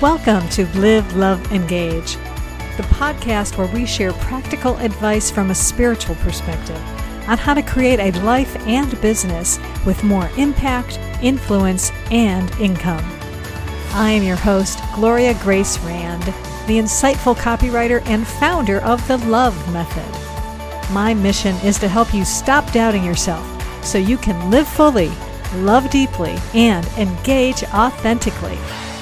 Welcome to Live, Love, Engage, the podcast where we share practical advice from a spiritual perspective on how to create a life and business with more impact, influence, and income. I am your host, Gloria Grace Rand, the insightful copywriter and founder of the Love Method. My mission is to help you stop doubting yourself so you can live fully, love deeply, and engage authentically.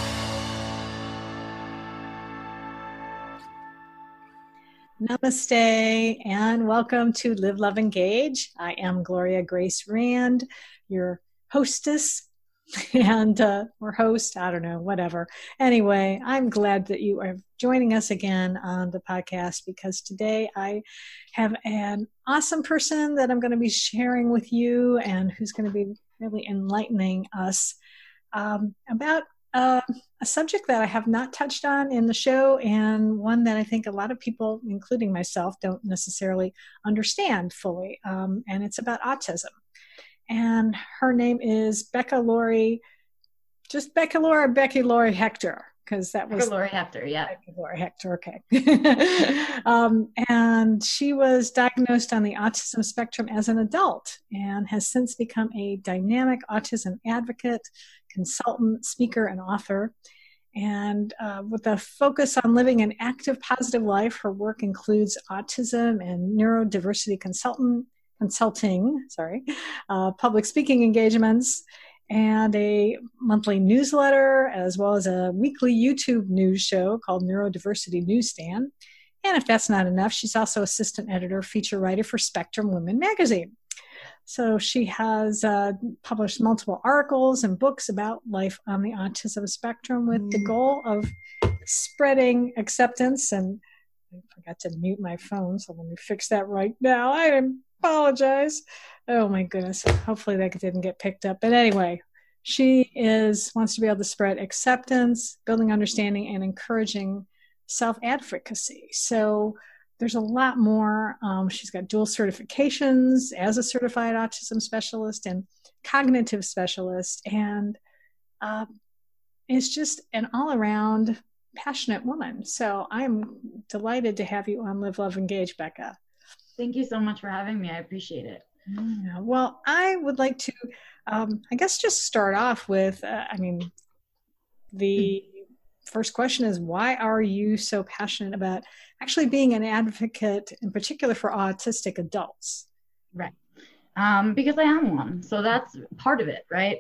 Namaste and welcome to Live, Love, Engage. I am Gloria Grace Rand, your hostess or host, I don't know, whatever. Anyway, I'm glad that you are joining us again on the podcast because today I have an awesome person that I'm going to be sharing with you and who's going to be really enlightening us about a subject that I have not touched on in the show, and one that I think a lot of people, including myself, don't necessarily understand fully. And it's about autism. And her name is Becca Laurie, just Becca Laurie, Becky Laurie Hector, because that was Becca Laurie Hector, yeah. Becca Laurie Hector, okay. And she was diagnosed on the autism spectrum as an adult and has since become a dynamic autism advocate, consultant, speaker, and author. And with a focus on living an active, positive life, her work includes autism and neurodiversity consulting, public speaking engagements, and a monthly newsletter, as well as a weekly YouTube news show called Neurodiversity Newsstand. And if that's not enough, she's also assistant editor, feature writer for Spectrum Women magazine. So she has published multiple articles and books about life on the autism spectrum with the goal of spreading acceptance. And I forgot to mute my phone, so let me fix that right now. I apologize. Oh my goodness. Hopefully that didn't get picked up. But anyway, she wants to be able to spread acceptance, building understanding, and encouraging self-advocacy. So there's a lot more. She's got dual certifications as a certified autism specialist and cognitive specialist, and is just an all-around passionate woman. So I'm delighted to have you on Live, Love, Engage, Becca. Thank you so much for having me. I appreciate it. Well, I would like to, I guess, just start off with, the first question is, why are you so passionate about actually being an advocate, in particular for autistic adults? Right. Because I am one. So that's part of it, right?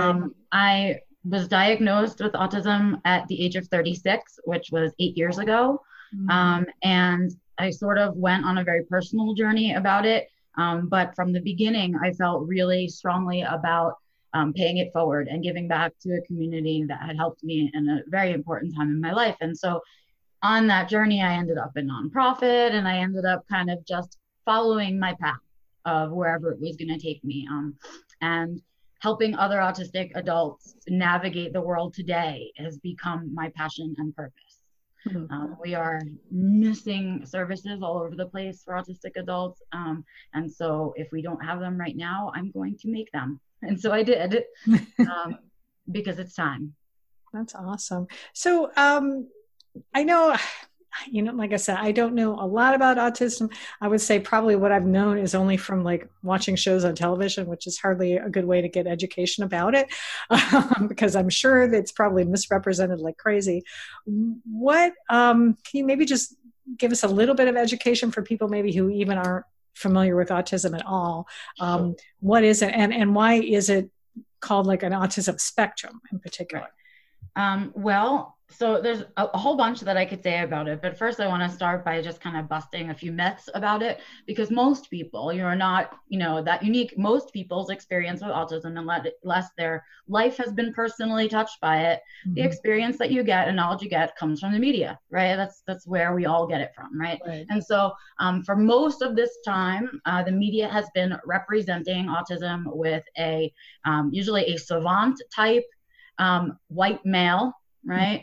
I was diagnosed with autism at the age of 36, which was 8 years ago. And I sort of went on a very personal journey about it. But from the beginning, I felt really strongly about paying it forward and giving back to a community that had helped me in a very important time in my life. And so on that journey, I ended up in nonprofit, and I ended up kind of just following my path of wherever it was going to take me, and helping other autistic adults navigate the world today has become my passion and purpose. We are missing services all over the place for autistic adults. And so if we don't have them right now, I'm going to make them. And so I did, because it's time. That's awesome. So I know, like I said, I don't know a lot about autism. I would say probably what I've known is only from like watching shows on television, which is hardly a good way to get education about it, because I'm sure that it's probably misrepresented like crazy. What can you maybe just give us a little bit of education for people maybe who even aren't familiar with autism at all? Sure. What is it, and why is it called like an autism spectrum in particular? Well, so there's a whole bunch that I could say about it, but first I want to start by just kind of busting a few myths about it, because most people, you're not, that unique. Most people's experience with autism, unless their life has been personally touched by it, the experience that you get and knowledge you get comes from the media, right? That's where we all get it from, right? And so for most of this time, the media has been representing autism with usually a savant type white male right?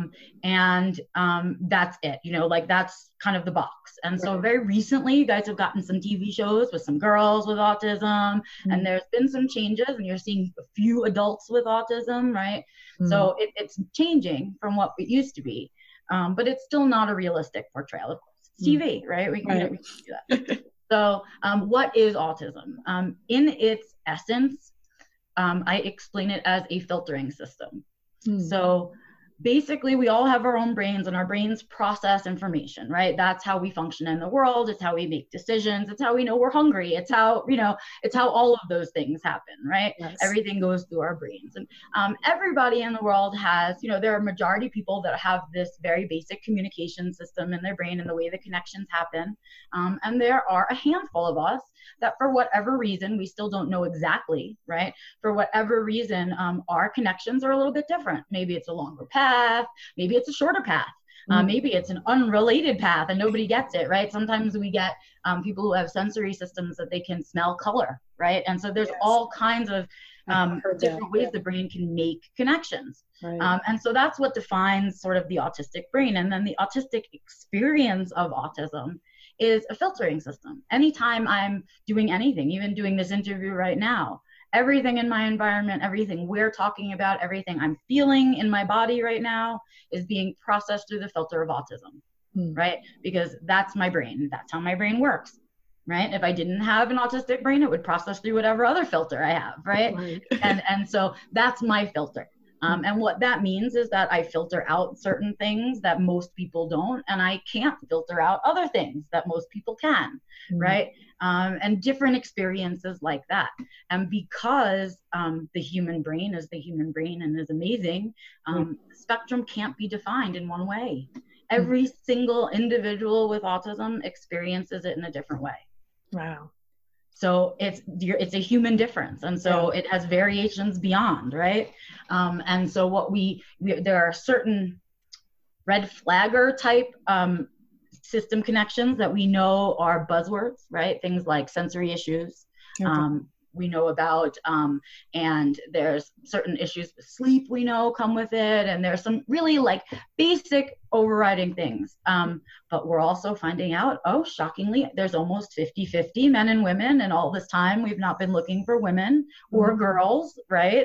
That's it, like that's kind of the box. And so very recently, you guys have gotten some TV shows with some girls with autism, and there's been some changes, and you're seeing a few adults with autism, right? So it's changing from what it used to be, but it's still not a realistic portrayal. Of course, it's TV, right? We can do that. So what is autism? In its essence, I explain it as a filtering system. So basically, we all have our own brains, and our brains process information, right? That's how we function in the world. It's how we make decisions. It's how we know we're hungry. It's how, it's how all of those things happen, right? Yes. Everything goes through our brains. And everybody in the world has, there are majority of people that have this very basic communication system in their brain and the way the connections happen. And there are a handful of us that for whatever reason, we still don't know exactly, right? For whatever reason, our connections are a little bit different. Maybe it's a longer path, maybe it's a shorter path, maybe it's an unrelated path and nobody gets it, right? Sometimes we get people who have sensory systems that they can smell color, right? And so there's all kinds of different ways the brain can make connections. Right. And so that's what defines sort of the autistic brain. And then the autistic experience of autism is a filtering system. Anytime I'm doing anything, even doing this interview right now, everything in my environment, everything we're talking about, everything I'm feeling in my body right now is being processed through the filter of autism, right? Because that's my brain. That's how my brain works, right? If I didn't have an autistic brain, it would process through whatever other filter I have, right? And so that's my filter. And what that means is that I filter out certain things that most people don't, and I can't filter out other things that most people can, right? And different experiences like that. And because the human brain is the human brain and is amazing, spectrum can't be defined in one way. Every single individual with autism experiences it in a different way. Wow. So it's a human difference. And so it has variations beyond, right? And so there are certain red flagger type system connections that we know are buzzwords, right? Things like sensory issues. We know about, and there's certain issues with sleep we know come with it, and there's some really like basic overriding things. But we're also finding out, shockingly, there's almost 50-50 men and women, and all this time we've not been looking for women or girls, right?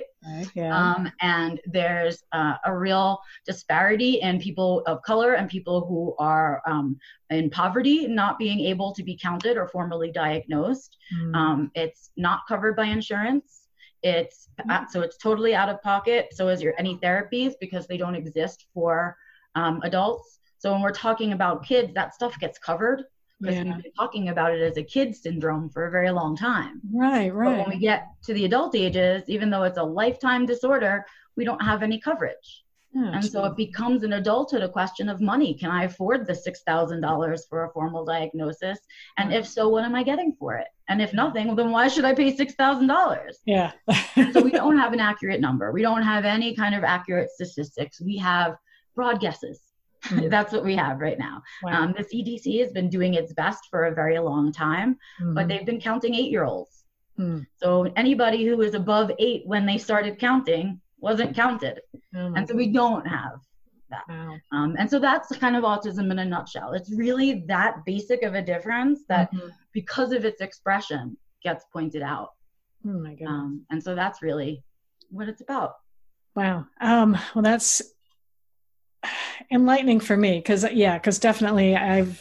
And there's a real disparity in people of color and people who are in poverty not being able to be counted or formally diagnosed. It's not covered by insurance. So it's totally out of pocket. So is any therapies, because they don't exist for adults. So when we're talking about kids, that stuff gets covered because we've been talking about it as a kid syndrome for a very long time. Right. But when we get to the adult ages, even though it's a lifetime disorder, we don't have any coverage. And so it becomes an adulthood a question of money. Can I afford the $6,000 for a formal diagnosis? And if so, what am I getting for it? And if nothing, well, then why should I pay $6,000? Yeah. So we don't have an accurate number. We don't have any kind of accurate statistics. We have broad guesses. That's what we have right now. Wow. The CDC has been doing its best for a very long time, but they've been counting 8-year-olds. So anybody who was above 8 when they started counting wasn't counted. And so we don't have that. Wow. And so that's kind of autism in a nutshell. It's really that basic of a difference that because of its expression gets pointed out. Oh my goodness. And so that's really what it's about. Wow. Well, that's enlightening for me because definitely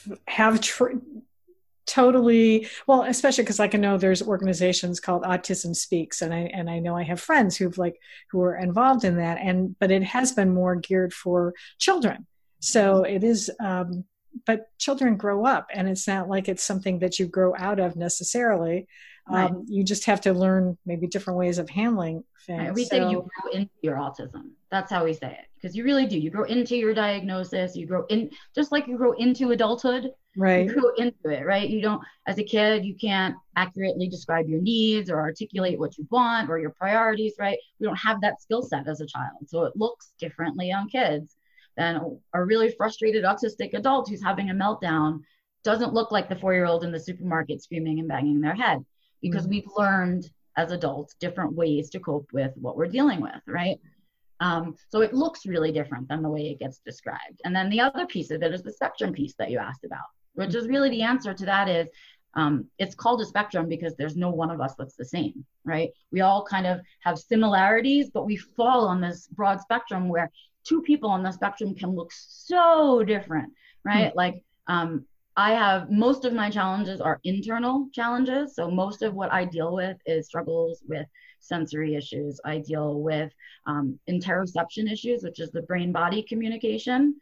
totally, well, especially because I know there's organizations called Autism Speaks, and I know I have friends who are involved in that, but it has been more geared for children. So it is, but children grow up, and it's not like it's something that you grow out of necessarily. Right. You just have to learn maybe different ways of handling things. Right. We say you grow into your autism. That's how we say it, because you really do. You grow into your diagnosis. You grow in, just like you grow into adulthood. Right. You grow into it, right? You don't, as a kid, you can't accurately describe your needs or articulate what you want or your priorities, right? We don't have that skill set as a child. So it looks differently on kids than a really frustrated autistic adult who's having a meltdown. Doesn't look like the 4-year-old in the supermarket screaming and banging their head, because we've learned as adults different ways to cope with what we're dealing with, right? So it looks really different than the way it gets described. And then the other piece of it is the spectrum piece that you asked about, which is really the answer to that is, it's called a spectrum because there's no one of us that's the same, right? We all kind of have similarities, but we fall on this broad spectrum where two people on the spectrum can look so different, right? Like, I have, most of my challenges are internal challenges. So most of what I deal with is struggles with sensory issues. I deal with interoception issues, which is the brain-body communication.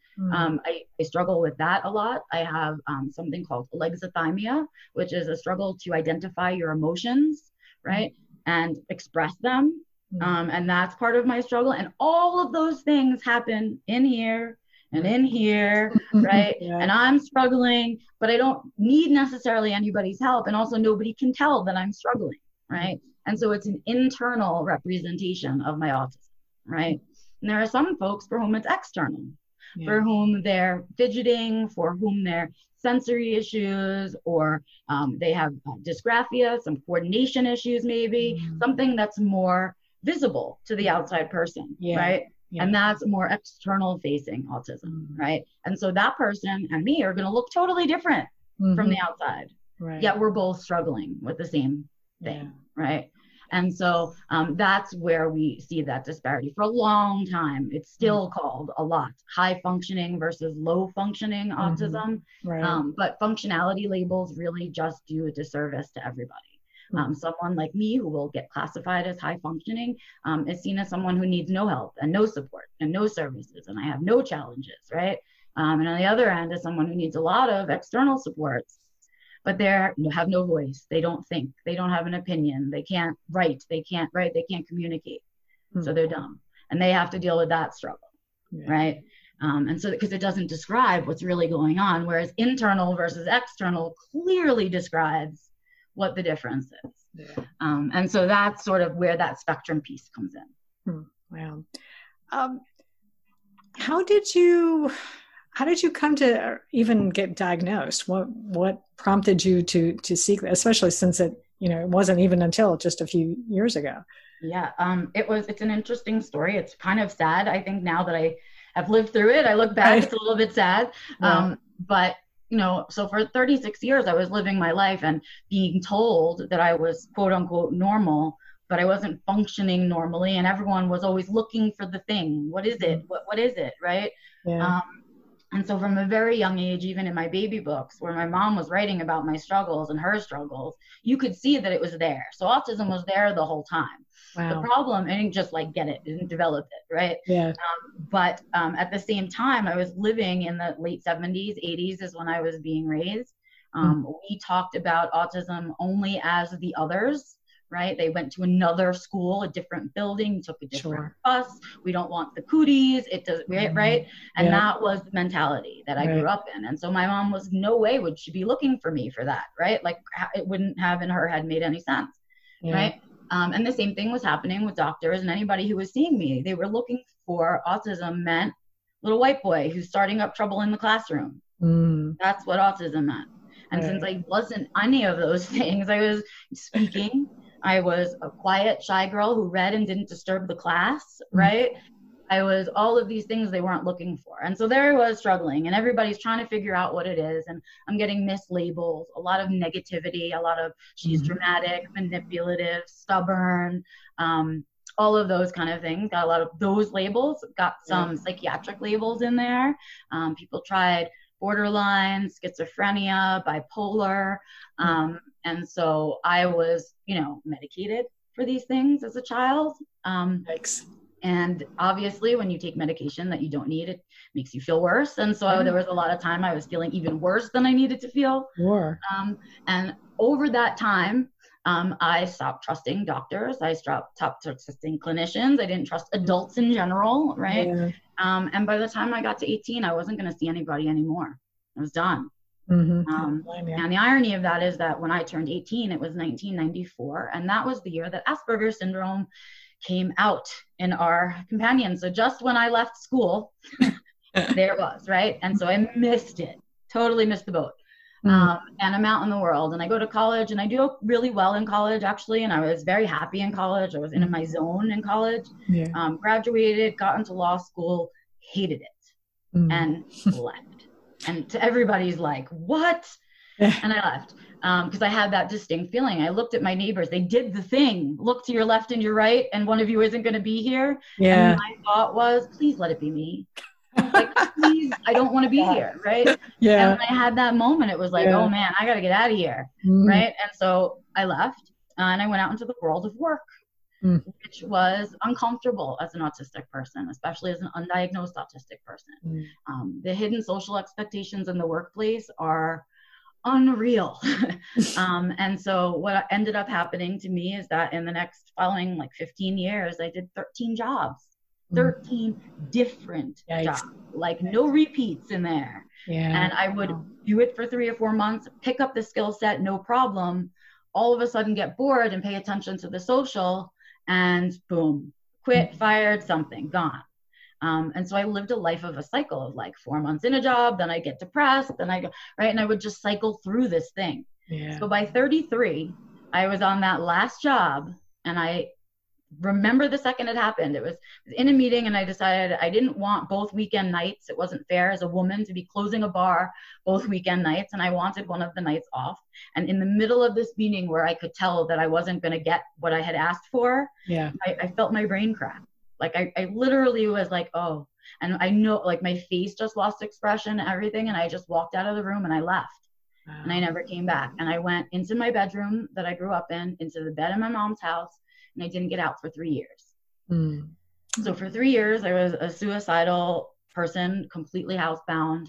I struggle with that a lot. I have something called alexithymia, which is a struggle to identify your emotions, right? And express them. And that's part of my struggle. And all of those things happen in here and in here, right? Yeah. And I'm struggling, but I don't need necessarily anybody's help. And also nobody can tell that I'm struggling, right? And so it's an internal representation of my autism, right? And there are some folks for whom it's external, for whom they're fidgeting, for whom they're sensory issues, or they have dysgraphia, some coordination issues maybe, something that's more visible to the outside person, right? And that's more external facing autism, right? And so that person and me are going to look totally different from the outside. Right. Yet we're both struggling with the same thing, right? And so that's where we see that disparity. For a long time, it's still called a lot high functioning versus low functioning autism. Right. But functionality labels really just do a disservice to everybody. Someone like me who will get classified as high functioning is seen as someone who needs no help and no support and no services, and I have no challenges, right? And on the other end is someone who needs a lot of external supports, but they have no voice. They don't think, they don't have an opinion, they can't write, they can't communicate. So they're dumb, and they have to deal with that struggle, right? And so because it doesn't describe what's really going on, whereas internal versus external clearly describes what the difference is. And so that's sort of where that spectrum piece comes in. Wow. How did you come to even get diagnosed? What prompted you to seek that, especially since it wasn't even until just a few years ago? It's an interesting story. It's kind of sad. I think now that I have lived through it, I look back, it's a little bit sad. But so for 36 years, I was living my life and being told that I was quote unquote normal, but I wasn't functioning normally. And everyone was always looking for the thing. What is it? What is it? Right. And so from a very young age, even in my baby books, where my mom was writing about my struggles and her struggles, you could see that it was there. So autism was there the whole time. Wow. The problem, I didn't just get it, didn't develop it, right? But at the same time, I was living in the late 70s, 80s is when I was being raised. We talked about autism only as the others, right? They went to another school, a different building, took a different bus. We don't want the cooties. It does, right? And that was the mentality that I grew up in. And so my mom was no way would she be looking for me for that, right? It wouldn't have in her head made any sense, right? And the same thing was happening with doctors and anybody who was seeing me. They were looking for autism meant little white boy who's starting up trouble in the classroom. That's what autism meant. And since I wasn't any of those things, I was speaking. I was a quiet, shy girl who read and didn't disturb the class, right? I was all of these things they weren't looking for. And so there I was struggling, and everybody's trying to figure out what it is. And I'm getting mislabels, a lot of negativity, a lot of she's dramatic, manipulative, stubborn, all of those kind of things. Got a lot of those labels, got some psychiatric labels in there. People tried borderline, schizophrenia, bipolar. And so I was, medicated for these things as a child. And obviously when you take medication that you don't need, it makes you feel worse. And so there was a lot of time I was feeling even worse than I needed to feel. And over that time, I stopped trusting doctors. I stopped trusting clinicians. I didn't trust adults in general, right? And by the time I got to 18, I wasn't going to see anybody anymore. I was done. And the irony of that is that when I turned 18, it was 1994. And that was the year that Asperger's syndrome came out in our companion. So just when I left school, there it was, right? And so I missed it, totally missed the boat. And I'm out in the world, and I go to college, and I do really well in college, actually. And I was very happy in college. I was in my zone in college. Yeah. Graduated, got into law school, hated it, and left. And to everybody's like, what? And I left because I had that distinct feeling. I looked at my neighbors. They did the thing. Look to your left and your right, and one of you isn't going to be here. Yeah. And my thought was, please let it be me. Like, please, I don't want to be here, right? Yeah. And when I had that moment, it was like, oh man, I got to get out of here, right? And so I left, and I went out into the world of work, which was uncomfortable as an autistic person, especially as an undiagnosed autistic person. The hidden social expectations in the workplace are unreal. And so what ended up happening to me is that in the next following like 15 years, I did 13 jobs. 13 different jobs, like no repeats in there. And I would do it for 3 or 4 months, pick up the skill set, no problem. All of a sudden get bored and pay attention to the social, and boom, quit, fired, something, gone. And so I lived a life of a cycle of like 4 months in a job, then I get depressed, then I go, right? And I would just cycle through this thing. So by 33, I was on that last job, and I remember the second it happened. It was in a meeting, and I decided I didn't want both weekend nights. It wasn't fair as a woman to be closing a bar both weekend nights, and I wanted one of the nights off. And in the middle of this meeting where I could tell that I wasn't going to get what I had asked for, I felt my brain crack. Like I literally was like, oh, and I know like my face just lost expression and everything. And I just walked out of the room and I left. And I never came back. And I went into my bedroom that I grew up in, into the bed in my mom's house. And I didn't get out for 3 years. So for 3 years, I was a suicidal person, completely housebound,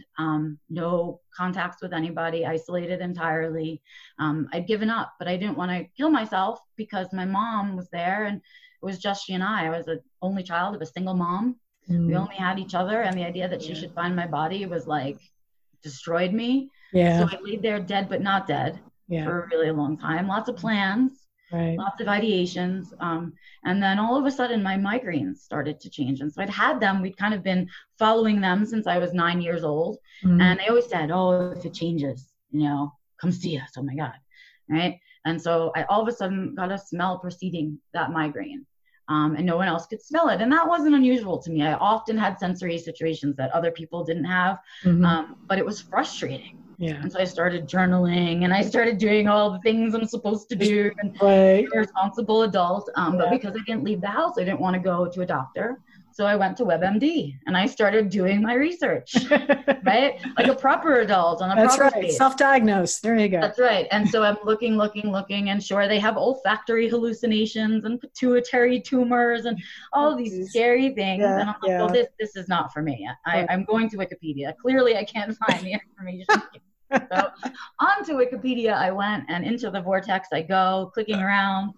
no contacts with anybody, isolated entirely. I'd given up, but I didn't want to kill myself because my mom was there, and it was just she and I. I was the only child of a single mom. We only had each other, and the idea that she should find my body was like destroyed me. So I laid there dead but not dead for a really long time. Lots of plans. Lots of ideations. And then all of a sudden my migraines started to change. And so I'd had them, we'd kind of been following them since I was 9 years old. And they always said, oh, if it changes, come see us. Oh my God. Right. And so I all of a sudden got a smell preceding that migraine. And no one else could smell it. And that wasn't unusual to me. I often had sensory situations that other people didn't have, but it was frustrating. And so I started journaling, and I started doing all the things I'm supposed to do and be a responsible adult. But because I didn't leave the house, I didn't want to go to a doctor. So I went to WebMD, and I started doing my research, right? Like a proper adult on a proper space. Self-diagnosed. There you go. That's right. And so I'm looking, and sure, they have olfactory hallucinations and pituitary tumors and all these scary things. And I'm like, well, this is not for me. I'm going to Wikipedia. Clearly, I can't find the information. So onto Wikipedia I went, and into the vortex I go, clicking around,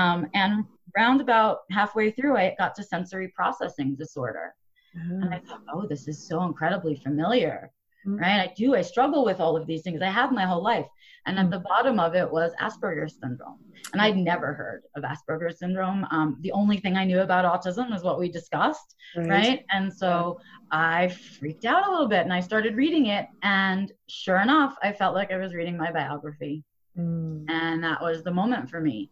and round about halfway through I got to sensory processing disorder. And I thought, oh, this is so incredibly familiar, right? I struggle with all of these things. I have my whole life. And at the bottom of it was Asperger's syndrome. And I'd never heard of Asperger's syndrome. The only thing I knew about autism is what we discussed, right? And so I freaked out a little bit, and I started reading it. And sure enough, I felt like I was reading my biography. And that was the moment for me.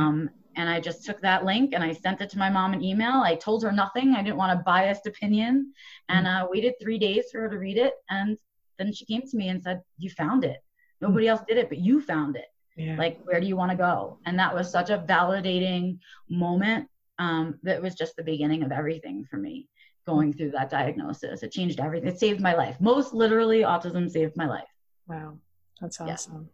And I just took that link and I sent it to my mom an email. I told her nothing. I didn't want a biased opinion, and waited 3 days for her to read it. And then she came to me and said, you found it. Nobody else did it, but you found it. Like, where do you want to go? And that was such a validating moment. That was just the beginning of everything for me, going through that diagnosis. It changed everything. It saved my life. Most literally, autism saved my life. Wow. That's awesome.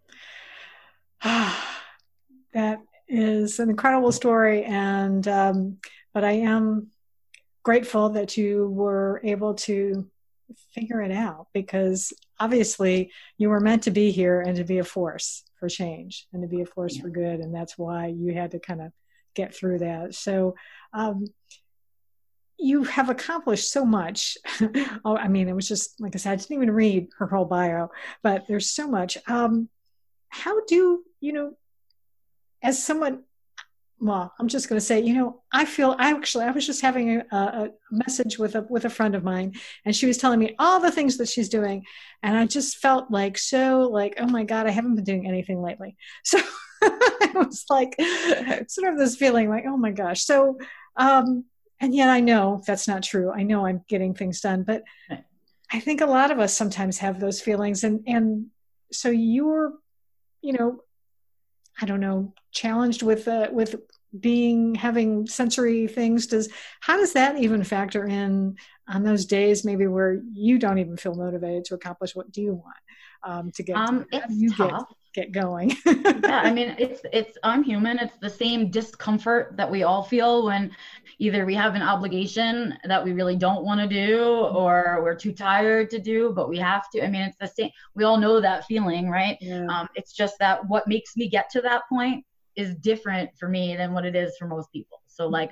That is an incredible story. And, but I am grateful that you were able to figure it out, because obviously you were meant to be here and to be a force for change and to be a force for good. And that's why you had to kind of get through that. So, you have accomplished so much. Oh, I mean, it was just, like I said, I didn't even read her whole bio, but there's so much. How do, as someone, well, I'm just going to say, I was just having a message with a friend of mine, and she was telling me all the things that she's doing. And I just felt like, oh my God, I haven't been doing anything lately. So it was like sort of this feeling like, oh my gosh. So, and yet I know that's not true. I know I'm getting things done, but I think a lot of us sometimes have those feelings. And so you're, you know, I don't know, challenged with having sensory things. How does that even factor in on those days maybe where you don't even feel motivated to accomplish what do you want to get it's tough. Get going? Yeah, I mean, I'm human. It's the same discomfort that we all feel when either we have an obligation that we really don't want to do, or we're too tired to do, but we have to. I mean, it's the same. We all know that feeling, right? Yeah. It's just that what makes me get to that point is different for me than what it is for most people. So like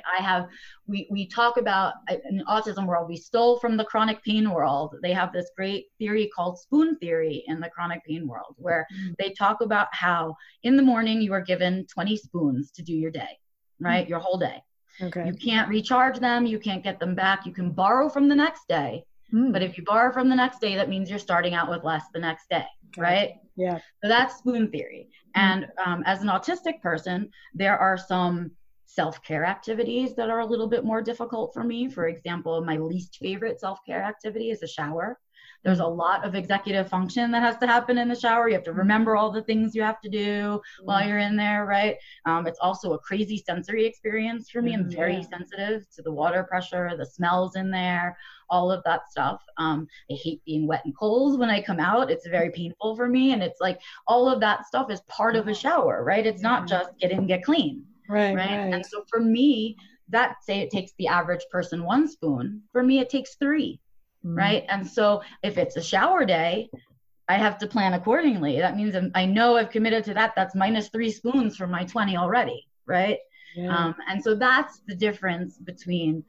we talk about in the autism world, we stole from the chronic pain world. They have this great theory called spoon theory in the chronic pain world, where they talk about how in the morning you are given 20 spoons to do your day, right? Your whole day. Okay. You can't recharge them. You can't get them back. You can borrow from the next day. But if you borrow from the next day, that means you're starting out with less the next day, right? Yeah. So that's spoon theory. And as an autistic person, there are some self-care activities that are a little bit more difficult for me. For example, my least favorite self-care activity is a shower. There's a lot of executive function that has to happen in the shower. You have to remember all the things you have to do while you're in there, right? It's also a crazy sensory experience for me. I'm very sensitive to the water pressure, the smells in there, all of that stuff. I hate being wet and cold when I come out. It's very painful for me. And it's like all of that stuff is part of a shower, right? It's not just get in, get clean. Right. And so for me, say it takes the average person 1 spoon. For me, it takes 3. Right. And so if it's a shower day, I have to plan accordingly. That means I know I've committed to that. That's minus 3 spoons from my 20 already. Right. Yeah. And so that's the difference between,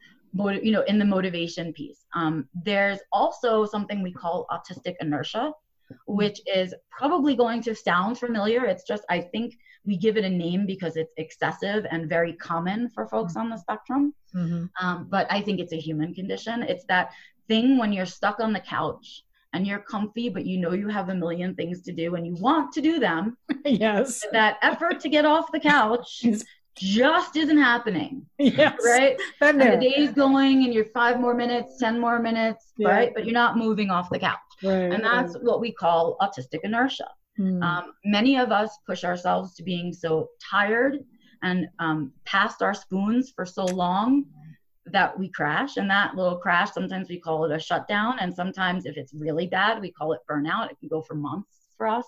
in the motivation piece. There's also something we call autistic inertia, which is probably going to sound familiar. It's just, I think we give it a name because it's excessive and very common for folks on the spectrum. But I think it's a human condition. It's that thing when you're stuck on the couch and you're comfy, but you know you have a million things to do and you want to do them. Yes. That effort to get off the couch just isn't happening. Yes. Right? And the day's going and you're 5 more minutes, 10 more minutes, right? But you're not moving off the couch. Right. And that's what we call autistic inertia. Many of us push ourselves to being so tired and past our spoons for so long that we crash. And that little crash, sometimes we call it a shutdown. And sometimes if it's really bad, we call it burnout. It can go for months for us.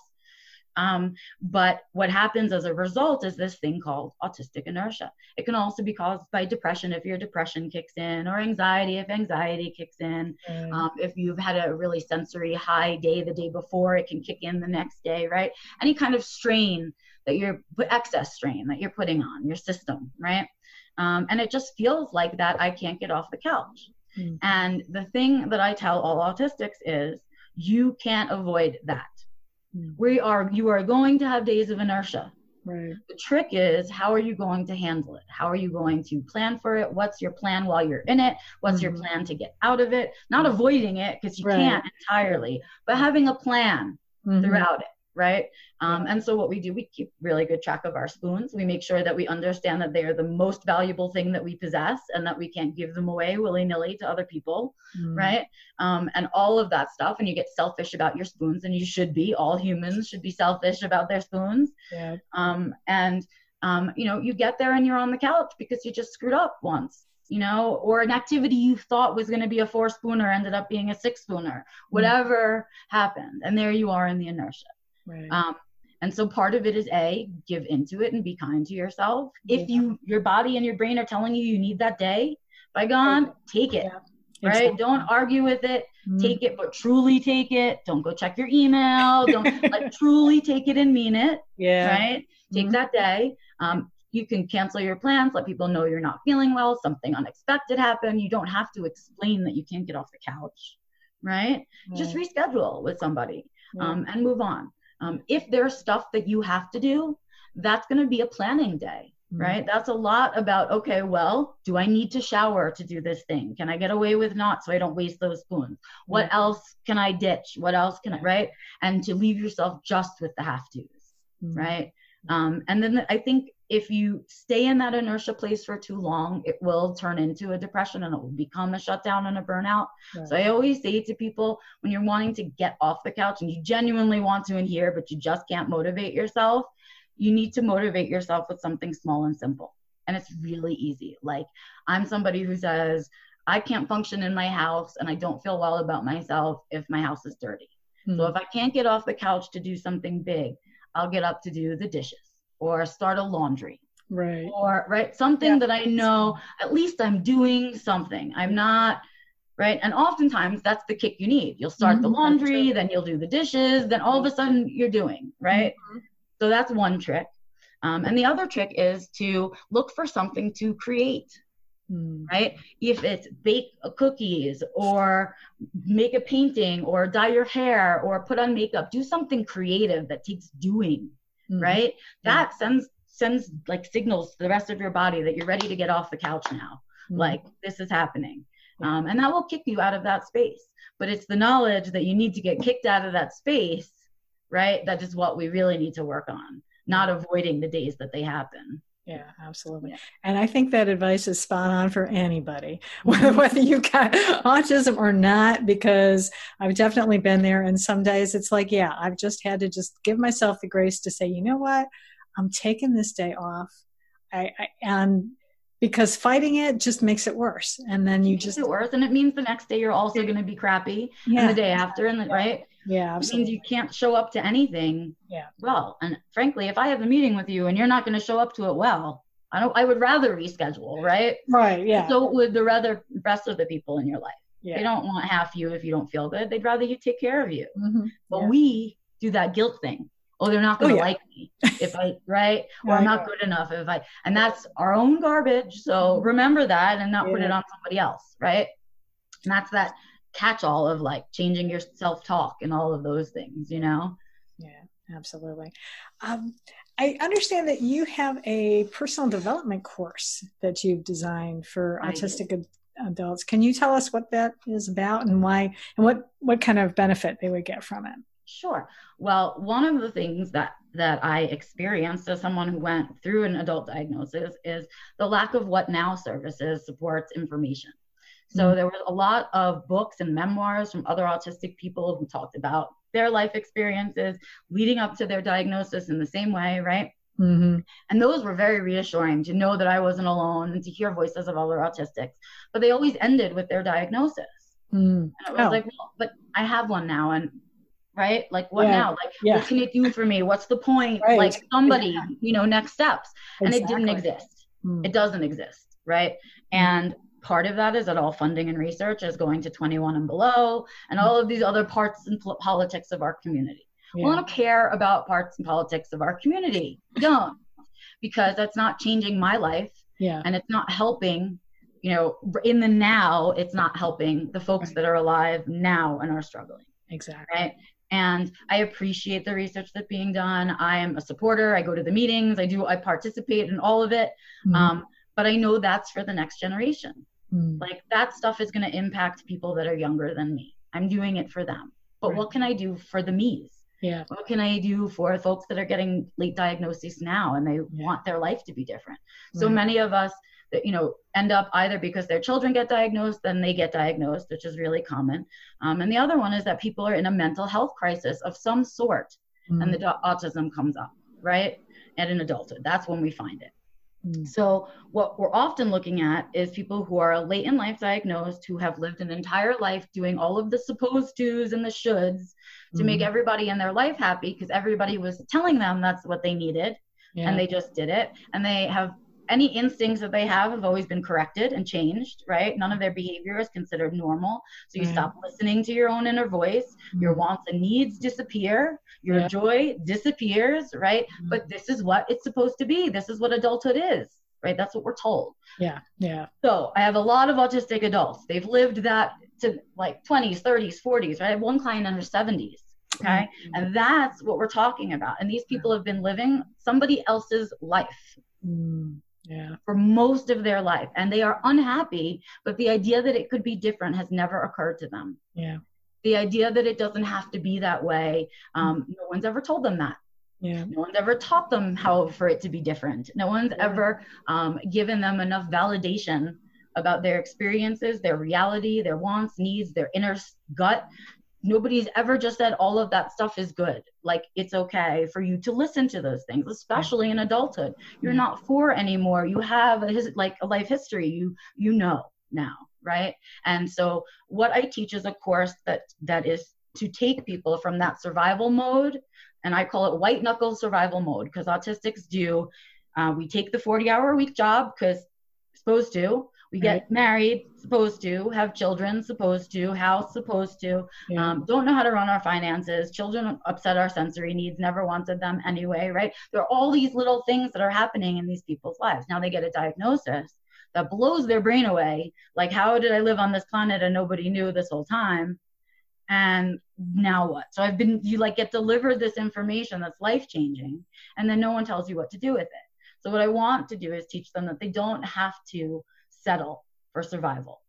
But what happens as a result is this thing called autistic inertia. It can also be caused by depression if your depression kicks in, or anxiety if anxiety kicks in. If you've had a really sensory high day the day before, it can kick in the next day, right? Any kind of strain excess strain that you're putting on your system, right? And it just feels like that I can't get off the couch. And the thing that I tell all autistics is you can't avoid that. You are going to have days of inertia. Right. The trick is, how are you going to handle it? How are you going to plan for it? What's your plan while you're in it? What's your plan to get out of it? Not avoiding it, because you can't entirely, but having a plan throughout it. Right. And so what we do, we keep really good track of our spoons. We make sure that we understand that they are the most valuable thing that we possess and that we can't give them away willy-nilly to other people. Right. And all of that stuff. And you get selfish about your spoons, and you should be. All humans should be selfish about their spoons. Yeah. You get there and you're on the couch because you just screwed up once. Or an activity you thought was going to be a 4-spooner ended up being a 6-spooner, whatever happened. And there you are in the inertia. Right. And so part of it is give into it and be kind to yourself. If your body and your brain are telling you need that day, by God, take it. Yeah. Right? Exactly. Don't argue with it. Take it, but truly take it. Don't go check your email. Don't truly take it and mean it. Yeah. Right? Take that day. You can cancel your plans, let people know you're not feeling well, something unexpected happened. You don't have to explain that you can't get off the couch. Right? Just reschedule with somebody and move on. If there's stuff that you have to do, that's going to be a planning day. right? That's a lot about, okay, well, do I need to shower to do this thing? Can I get away with not so I don't waste those spoons? What else can I ditch? What else can I, right? And to leave yourself just with the have to's, right? And then I think if you stay in that inertia place for too long, it will turn into a depression and it will become a shutdown and a burnout. So I always say to people, when you're wanting to get off the couch and you genuinely want to in here, but you just can't motivate yourself, you need to motivate yourself with something small and simple. And it's really easy. Like, I'm somebody who says, I can't function in my house and I don't feel well about myself if my house is dirty. So if I can't get off the couch to do something big, I'll get up to do the dishes or start a laundry. Or something that I know at least I'm doing something. I'm not, right? And oftentimes that's the kick you need. You'll start the laundry, then you'll do the dishes, then all of a sudden you're doing, right? So that's one trick. And the other trick is to look for something to create, right? If it's bake cookies or make a painting or dye your hair or put on makeup, do something creative that takes doing, right? That sends like signals to the rest of your body that you're ready to get off the couch now. Like, this is happening. And that will kick you out of that space. But it's the knowledge that you need to get kicked out of that space, right? That is what we really need to work on, not avoiding the days that they happen. Yeah, absolutely. And I think that advice is spot on for anybody, whether you got autism or not, because I've definitely been there. And some days it's like, I've just had to just give myself the grace to say, you know what, I'm taking this day off. And because fighting it just makes it worse. And then you just makes it worse. And it means the next day you're also going to be crappy. And the day after, and right? Yeah, absolutely. It means you can't show up to anything well. And frankly, if I have a meeting with you and you're not going to show up to it well, I would rather reschedule, right? Right, yeah. So would the rest of the people in your life. They don't want half you if you don't feel good. They'd rather you take care of you. But we do that guilt thing. Oh, they're not going to like me if I, right? Or I'm not good enough if I, and that's our own garbage. So remember that and not put it on somebody else, right? And that's that catch-all of like changing your self-talk and all of those things, you know? Yeah, absolutely. I understand that you have a personal development course that you've designed for autistic adults. Can you tell us what that is about and why, and what kind of benefit they would get from it? Sure. Well, one of the things that I experienced as someone who went through an adult diagnosis is the lack of What Now services, supports, information. So there was a lot of books and memoirs from other autistic people who talked about their life experiences leading up to their diagnosis in the same way, right? And those were very reassuring to know that I wasn't alone and to hear voices of other autistics. But they always ended with their diagnosis. And it was like, well, but I have one now, and right? Like, what now? Like, what can it do for me? What's the point? Like, somebody, next steps. And it didn't exist. It doesn't exist, right? And part of that is that all funding and research is going to 21 and below and all of these other parts and politics of our community. Well, I don't care about parts and politics of our community. I don't, because that's not changing my life. And it's not helping, in the now, it's not helping the folks that are alive now and are struggling. Exactly. Right. And I appreciate the research that's being done. I am a supporter. I go to the meetings. I participate in all of it. But I know that's for the next generation. Like, that stuff is going to impact people that are younger than me. I'm doing it for them. But what can I do for the me's? What can I do for folks that are getting late diagnoses now and they want their life to be different? So many of us that, end up either because their children get diagnosed, then they get diagnosed, which is really common. And the other one is that people are in a mental health crisis of some sort and the autism comes up, right? At an adulthood. That's when we find it. So what we're often looking at is people who are late in life diagnosed, who have lived an entire life doing all of the supposed to's and the shoulds to make everybody in their life happy because everybody was telling them that's what they needed and they just did it. And they have any instincts that they have always been corrected and changed, right? None of their behavior is considered normal. So you stop listening to your own inner voice. Your wants and needs disappear. Your joy disappears, right? But this is what it's supposed to be. This is what adulthood is, right? That's what we're told. So I have a lot of autistic adults. They've lived that to like 20s, 30s, 40s, right? I have one client in her 70s. Okay. And that's what we're talking about. And these people have been living somebody else's life. Yeah. For most of their life, and they are unhappy, but the idea that it could be different has never occurred to them. Yeah. The idea that it doesn't have to be that way, no one's ever told them that. Yeah. No one's ever taught them how for it to be different. No one's ever given them enough validation about their experiences, their reality, their wants, needs, their inner gut. Nobody's ever just said all of that stuff is good. Like, it's okay for you to listen to those things, especially in adulthood. You're not 4 anymore. You have a life history. You know now, right? And so what I teach is a course that is to take people from that survival mode, and I call it white knuckle survival mode, because autistics do. We take the 40-hour-a-week job because supposed to. We get married, supposed to, have children, supposed to, house, supposed to, don't know how to run our finances, children upset our sensory needs, never wanted them anyway, right? There are all these little things that are happening in these people's lives. Now they get a diagnosis that blows their brain away. Like, how did I live on this planet and nobody knew this whole time? And now what? So you get delivered this information that's life-changing, and then no one tells you what to do with it. So what I want to do is teach them that they don't have to settle for survival.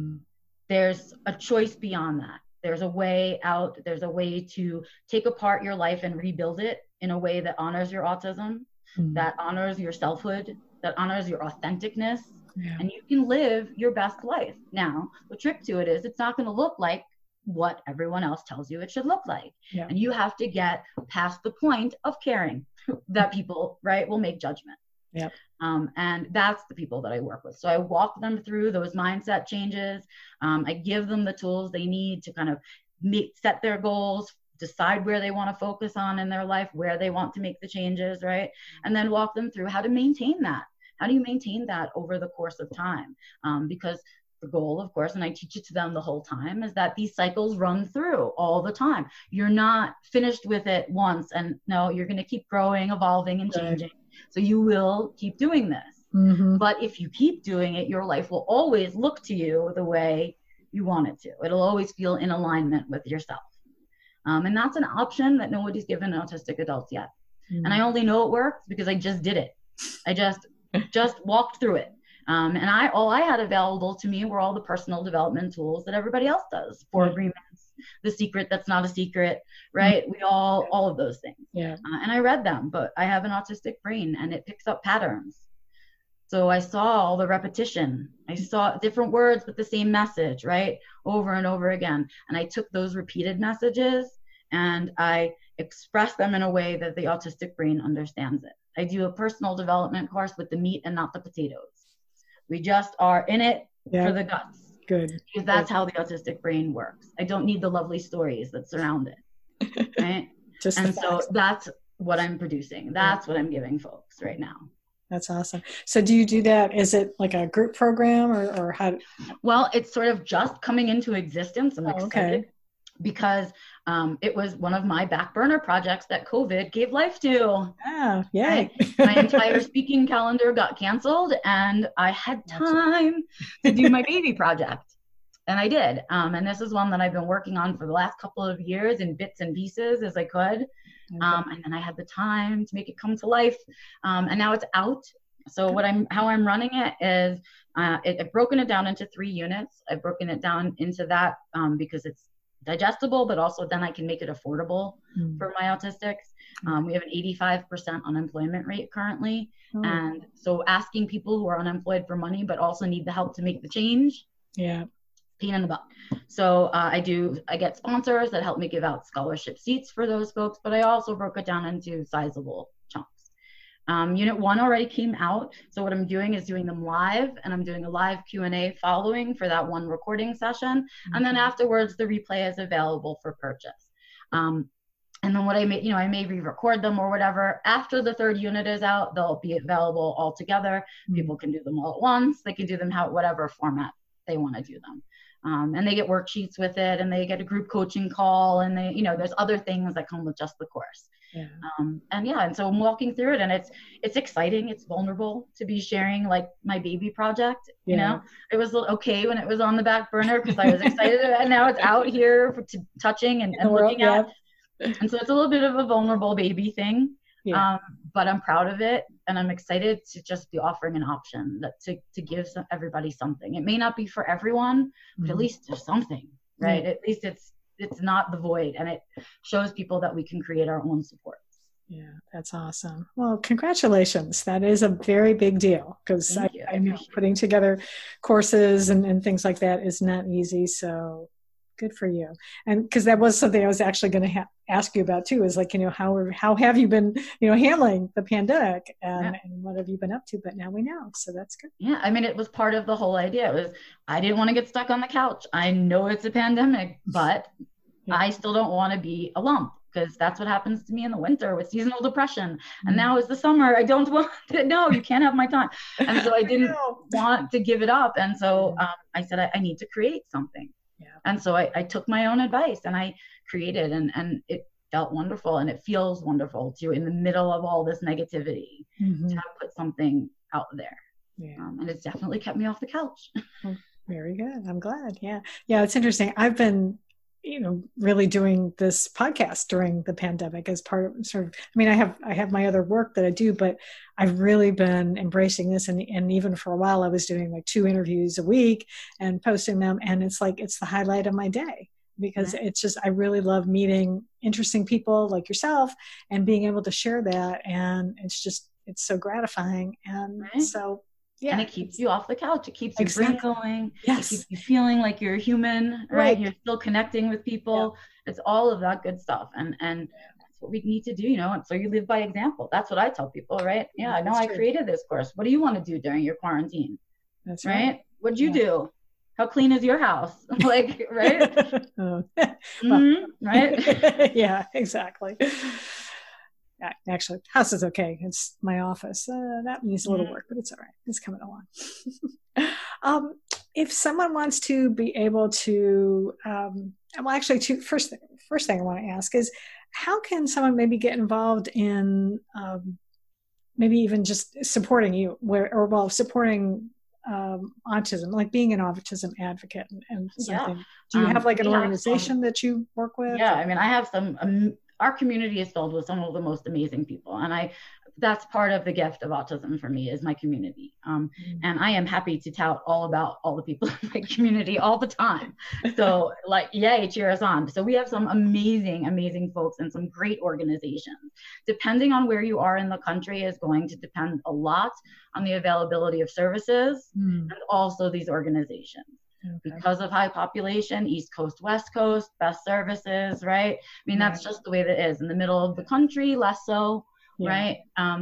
There's a choice beyond that. There's a way out. There's a way to take apart your life and rebuild it in a way that honors your autism, that honors your selfhood, that honors your authenticness, and you can live your best life. Now, the trick to it is it's not going to look like what everyone else tells you it should look like. And you have to get past the point of caring that people, right, will make judgment. And that's the people that I work with. So I walk them through those mindset changes. I give them the tools they need to kind of set their goals, decide where they want to focus on in their life, where they want to make the changes, right? And then walk them through how to maintain that. How do you maintain that over the course of time? Because the goal, of course, and I teach it to them the whole time, is that these cycles run through all the time. You're not finished with it once, and no, you're going to keep growing, evolving, and changing. So you will keep doing this. But if you keep doing it, your life will always look to you the way you want it to. It'll always feel in alignment with yourself. And that's an option that nobody's given autistic adults yet. And I only know it works because I just did it. I just walked through it. And all I had available to me were all the personal development tools that everybody else does. 4 agreements, the secret that's not a secret, right? We all of those things. And I read them, but I have an autistic brain and it picks up patterns. So I saw all the repetition. I saw different words with the same message, right? Over and over again. And I took those repeated messages and I expressed them in a way that the autistic brain understands it. I do a personal development course with the meat and not the potatoes. We just are in it for the guts. Good. Because that's how the autistic brain works. I don't need the lovely stories that surround it. Right? And so that's what I'm producing. That's what I'm giving folks right now. That's awesome. So do you do that? Is it like a group program or how? Well, it's sort of just coming into existence. I'm excited because it was one of my back burner projects that COVID gave life to. Oh, yay. My entire speaking calendar got canceled and I had time to do my baby project. And I did. And this is one that I've been working on for the last couple of years in bits and pieces as I could. And then I had the time to make it come to life. And now it's out. So how I'm running it is I've broken it down into 3 units. I've broken it down into that because it's digestible, but also then I can make it affordable for my autistics. We have an 85% unemployment rate currently. And so asking people who are unemployed for money, but also need the help to make the change. Pain in the butt. So I get sponsors that help me give out scholarship seats for those folks, but I also broke it down into sizable chunks. Unit 1 already came out. So what I'm doing is doing them live, and I'm doing a live Q&A following for that one recording session. And then afterwards, the replay is available for purchase. And then what I may re-record them or whatever. After the 3rd unit is out, they'll be available all together. People can do them all at once. They can do them whatever format they want to do them. And they get worksheets with it, and they get a group coaching call, and there's other things that come with just the course. And so I'm walking through it, and it's exciting. It's vulnerable to be sharing like my baby project. You know, it was okay when it was on the back burner because I was excited, and now it's out here touching and looking at. And so it's a little bit of a vulnerable baby thing. Yeah. But I'm proud of it, and I'm excited to just be offering an option to give everybody something. It may not be for everyone, but at least there's something, right? At least it's not the void, and it shows people that we can create our own support. Yeah, that's awesome. Well, congratulations. That is a very big deal, because I know putting together courses and things like that is not easy. So good for you. And because that was something I was actually going to ask you about too, is like, how have you been, handling the pandemic, and what have you been up to? But now we know. So that's good. Yeah. I mean, it was part of the whole idea. It was, I didn't want to get stuck on the couch. I know it's a pandemic, but I still don't want to be a lump, because that's what happens to me in the winter with seasonal depression. And now is the summer. I don't want to, no, you can't have my time. And so I didn't want to give it up. And so I said, I need to create something. Yeah. And so I took my own advice and I created, and it felt wonderful, and it feels wonderful too, in the middle of all this negativity, to have put something out there. Yeah. And it's definitely kept me off the couch. Very good. I'm glad. Yeah. Yeah. It's interesting. I've been really doing this podcast during the pandemic as part of I have my other work that I do, but I've really been embracing this. And even for a while, I was doing like 2 interviews a week and posting them. And it's the highlight of my day, because it's just, I really love meeting interesting people like yourself and being able to share that. And it's so gratifying. And so, yeah. And it keeps you off the couch. It keeps your brain going. Yes. It keeps you feeling like you're a human, right? You're still connecting with people. Yeah. It's all of that good stuff. And that's what we need to do, And so you live by example. That's what I tell people, right? Yeah, I know I created this course. What do you want to do during your quarantine? That's right. What'd you do? How clean is your house? Like, right? Right? Yeah, exactly. Actually, house is okay. It's my office. That needs a little work, but it's all right. It's coming along. If someone wants to be able to, first thing I want to ask is, how can someone maybe get involved in maybe even just supporting you, supporting autism, like being an autism advocate and something? Yeah. Do you have like an organization that you work with? Yeah, I mean, I have some. Our community is filled with some of the most amazing people. And that's part of the gift of autism for me, is my community. And I am happy to tout all about all the people in my community all the time. So yay, cheer us on. So we have some amazing, amazing folks and some great organizations. Depending on where you are in the country is going to depend a lot on the availability of services and also these organizations. Okay. Because of high population, East Coast, West Coast, best services, right? I mean, that's just the way that it is. In the middle of the country, less so, right?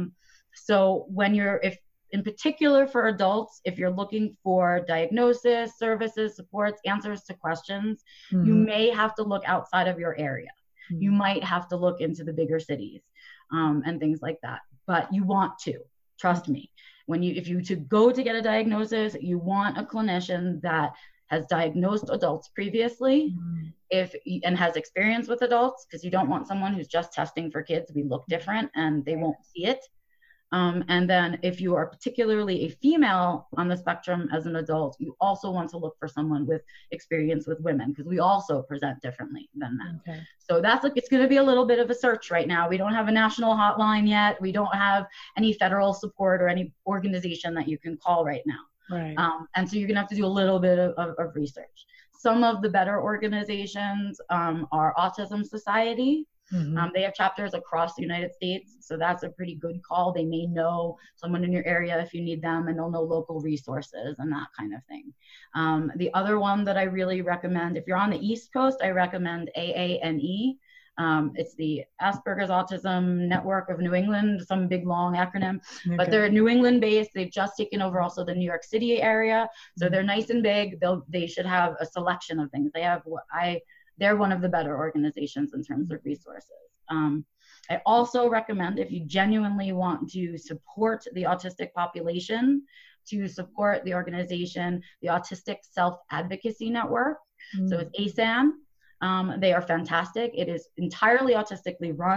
So if in particular for adults, if you're looking for diagnosis, services, supports, answers to questions, you may have to look outside of your area. You might have to look into the bigger cities and things like that. But you want to, trust me. If you go to get a diagnosis, you want a clinician that has diagnosed adults previously, and has experience with adults, because you don't want someone who's just testing for kids. We look different and they won't see it. And then if you are particularly a female on the spectrum as an adult, you also want to look for someone with experience with women, because we also present differently than men. Okay. So it's going to be a little bit of a search right now. We don't have a national hotline yet. We don't have any federal support or any organization that you can call right now. Right. And so you're going to have to do a little bit of research. Some of the better organizations are Autism Society. They have chapters across the United States, so that's a pretty good call. They may know someone in your area if you need them, and they'll know local resources and that kind of thing. The other one that I really recommend, if you're on the East Coast, I recommend AANE. It's the Asperger's Autism Network of New England, some big long acronym, but they're New England based. They've just taken over also the New York City area, so they're nice and big. They should have a selection of things. They're one of the better organizations in terms of resources. I also recommend, if you genuinely want to support the autistic population, to support the organization, the Autistic Self-Advocacy Network. So it's ASAN. They are fantastic. It is entirely autistically run.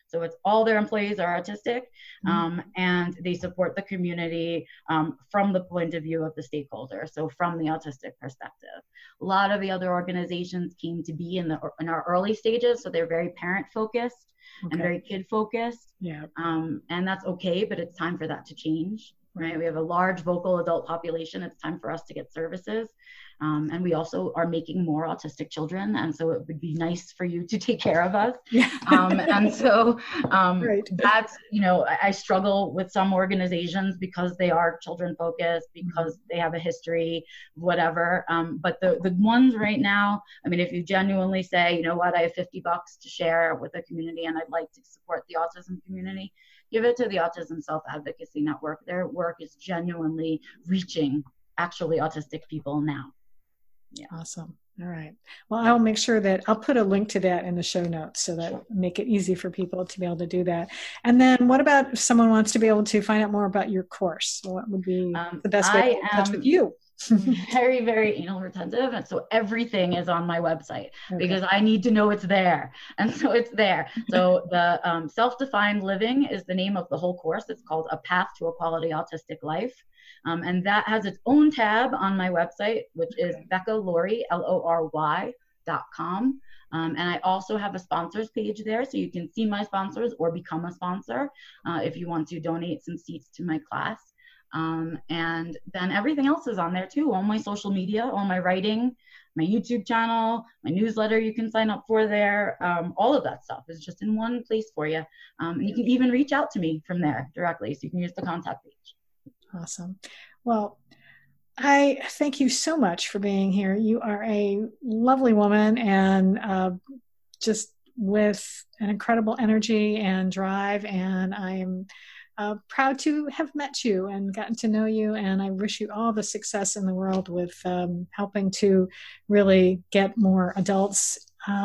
So it's all their employees are autistic, and they support the community from the point of view of the stakeholder. So from the autistic perspective. A lot of the other organizations came to be in our early stages, so they're very parent focused and very kid focused. Yeah. And that's okay, but it's time for that to change. Right? We have a large vocal adult population. It's time for us to get services. And we also are making more autistic children. And so it would be nice for you to take care of us. And so that's, I struggle with some organizations because they are children focused, because they have a history, whatever. But the ones right now, I mean, if you genuinely say, you know what, I have $50 to share with the community and I'd like to support the autism community, give it to the Autism Self-Advocacy Network. Their work is genuinely reaching actually autistic people now. Yeah. Awesome. All right. Well, I'll make sure that I'll put a link to that in the show notes so that make it easy for people to be able to do that. And then what about if someone wants to be able to find out more about your course? What would be the best way to get in touch with you? Very, very anal retentive. And so everything is on my website because I need to know it's there. And so it's there. So the Self-Defined Living is the name of the whole course. It's called A Path to a Quality Autistic Life. And that has its own tab on my website, which is BeccaLory, LORY.com. And I also have a sponsors page there, so you can see my sponsors or become a sponsor if you want to donate some seats to my class. And then everything else is on there too, all my social media, all my writing, my YouTube channel, my newsletter you can sign up for there. All of that stuff is just in one place for you. And you can even reach out to me from there directly, so you can use the contact page. Awesome. Well, I thank you so much for being here. You are a lovely woman and just with an incredible energy and drive. And I'm proud to have met you and gotten to know you. And I wish you all the success in the world with helping to really get more adults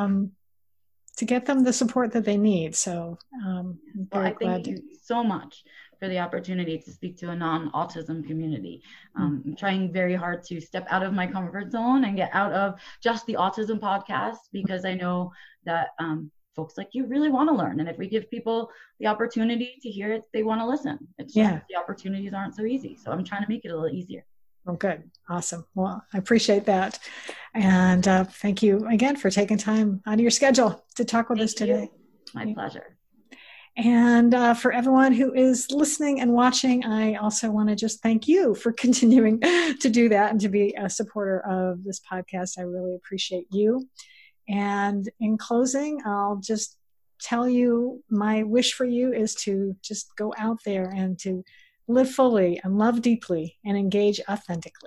to get them the support that they need. So I thank you so much for the opportunity to speak to a non-autism community. I'm trying very hard to step out of my comfort zone and get out of just the autism podcast, because I know that folks like you really want to learn. And if we give people the opportunity to hear it, they want to listen. It's just the opportunities aren't so easy. So I'm trying to make it a little easier. Oh, good. Awesome. Well, I appreciate that. And thank you again for taking time out of your schedule to talk with us today. My pleasure. And for everyone who is listening and watching, I also want to just thank you for continuing to do that and to be a supporter of this podcast. I really appreciate you. And in closing, I'll just tell you my wish for you is to just go out there and to live fully and love deeply and engage authentically.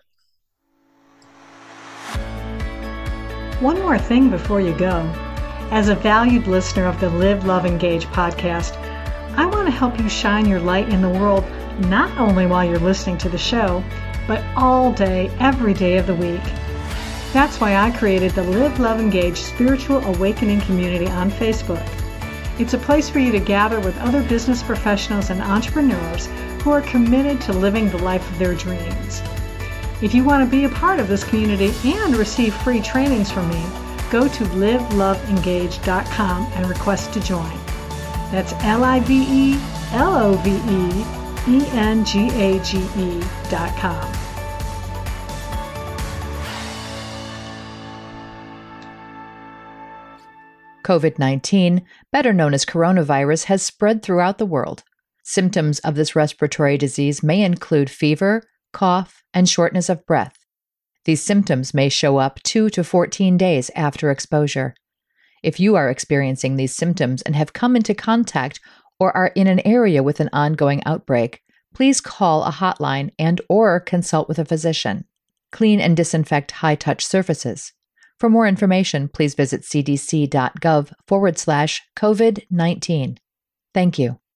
One more thing before you go. As a valued listener of the Live, Love, Engage podcast, I want to help you shine your light in the world, not only while you're listening to the show, but all day, every day of the week. That's why I created the Live, Love, Engage Spiritual Awakening Community on Facebook. It's a place for you to gather with other business professionals and entrepreneurs who are committed to living the life of their dreams. If you want to be a part of this community and receive free trainings from me, go to liveloveengage.com and request to join. That's liveloveengage.com. COVID-19, better known as coronavirus, has spread throughout the world. Symptoms of this respiratory disease may include fever, cough, and shortness of breath. These symptoms may show up 2 to 14 days after exposure. If you are experiencing these symptoms and have come into contact or are in an area with an ongoing outbreak, please call a hotline and/or consult with a physician. Clean and disinfect high-touch surfaces. For more information, please visit cdc.gov/COVID-19. Thank you.